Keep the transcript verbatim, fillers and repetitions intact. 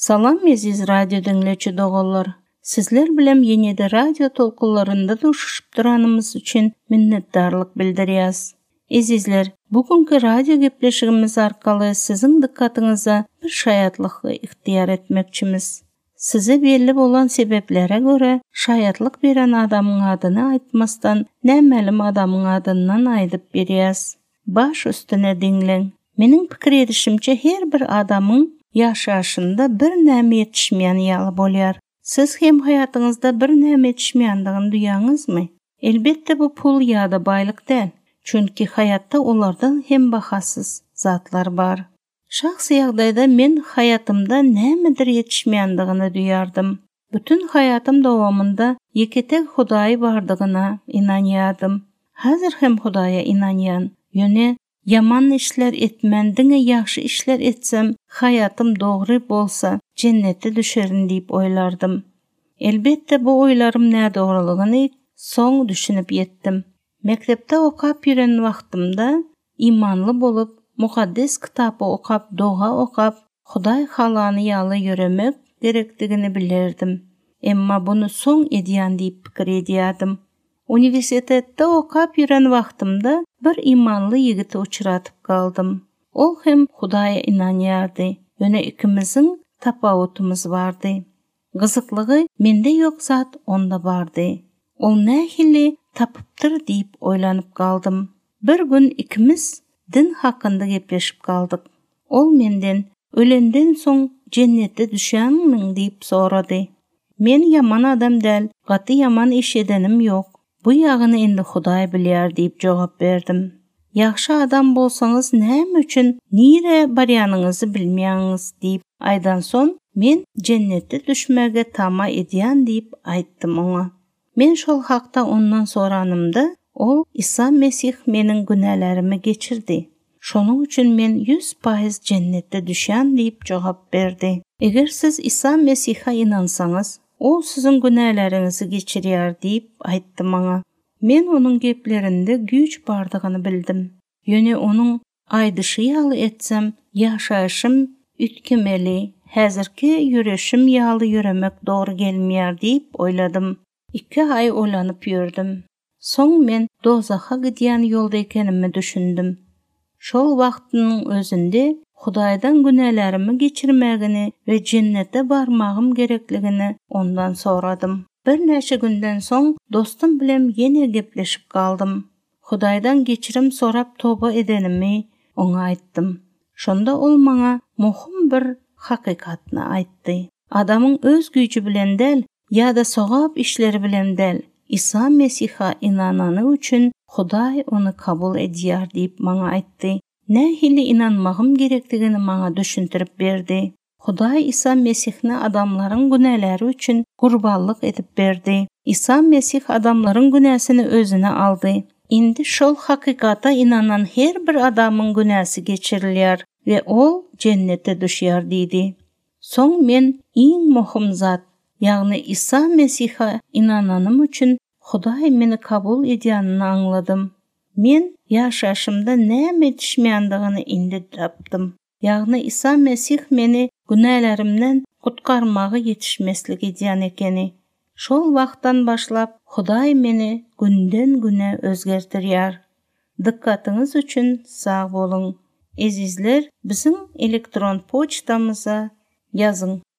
Salam aziz radio dinleyici dogallar. Sizler bilen yenide radio tolkularında duruşup duranımız için minnettarlık bildiriyoruz. Azizler, bugünkü radio gepleşigimiz arkalı sizin dikkatinize bir şayatlıkı ihtiyar etmekçimiz. Size belli olan sebeplere göre şayatlık veren adamın adını aytmasdan nämelim adamın adından aydıp beriyoruz. Baş üstüne dinlen. Mening pikir edişimçe her bir adamın yaşayışında bir näme yetişmeyen ýaly bolýar. Siz hem hayatınızda bir näme yetişmeýändigini duýaňyzmy? Elbette bu pul ýa-da baýlyk däl. Çünki hayatda olardan hem bahasız zatlar bar. Şahsy ýagdaýda men hayatımda nämedir yetişmeýändigini duýardym. Bütün hayatım dowamında ýeketek Hudaý bardygyna inanýardym. Hazır hem Hudaýa inanýan, ýöne yaman işler etmän diňe ýaxşy işler etsem, hayatım dogry bolsa, cennete düşerin diýip oýlardym. Elbette bu oýlarym nä dogrulygyny soň düşünüp ýetdim. Mektepde okap ýüren wagtymda imanly bolup, mukaddes kitapy okap, doga okap, Hudaý halany ýaly ýöremek gerekdigini bilerdim. Emma bunu soň edýän diýip pikir edýärdim. Universitetde okap ýüren wagtymda bir imanly ýigiti uçuratyp kaldym. Ol hem Hudaýa inanýardy. Ýöne ikimiziň tapawutumyz bardy. Gyzyklygy mende ýok zat onda bardy. Ol nähili tapypdyr diýip oýlanyp kaldym. Bir gün ikimiz din hakynda gepleşip kaldyk. Ol menden ölenden soň cennete düşýänmiň diýip sorady. Men yaman adam däl, gaty yaman iş edenim ýok. Bu ýagyny endi Hudaý bilýär diýip jogap berdim. Ýaxşy adam bolsaňyz näme üçin nire barýanyňyzy bilmeýäňiz diýip aýdan soň men cennete düşmäge tama edýän diýip aýtdym oňa. Men şol hakda ondan soranymda ol İsa Mesih meniň günahlarymı geçirdi. Şonuň üçin men yüz faiz cennette düşýän diýip jogap berdi. Eger siz İsa Mesih'a inansaňyz, o sizin günahlarınızı geçirýär diýip aýtdym maňa. Men onuň geplerinde güç bardygyny bildim. Ýöne onuň aýdyşy ýaly etsem, ýaşaýşym ütkemeli, häzirki ýüreşim ýaly ýöremek dogry gelmeýär diýip oýladym. Iki ay oýlanyp ýördüm. Soň men dozaha gidýän ýolda ekenimi düşündüm. Şol wagtynyň özünde Hudaýdan günahlarymı geçirmägini we cennete barmagym gerekligini ondan soradym. Bir näçe günden soň dostum bilen ýene gepleşip kaldym. Hudaýdan geçirim sorap toba edenimi oňa aýtdym. Şonda ol maňa muhim bir hakykatny aýtdy. Adamyň öz güýji bilen däl, ýa-da sogap işleri bilen däl, İsa Mesih'a inanany üçin Hudaý onu kabul edýär diýip maňa aýtdy. Nähili inanmagym gerekdigini maňa düşündirip berdi. Hudaý İsa Mesihni adamlaryň günäleri üçin gurbanlyk edip berdi. İsa Mesih adamlaryň günäsini özüne aldy. Indi şol hakykata inanan her bir adamyň günäsi geçirilýär we ol cennete düşýär diýdi. Soň men iň muhim zat, ýagny İsa Mesih'a inananym üçin Hudaý meni kabul edýänini anladym. Men ýaşaşymda näme yetişmeýändigini indi tapdym. Ýagny İsa Mesih meni günahlarymdan gutgarmagy yetişmeslik edýän ekeni. Şol wagtdan başlap Hudaý meni günden güne özgertirýär. Dikkatiniz üçin sag bolun. Azizler, biziň elektron poçtamyza ýazyň.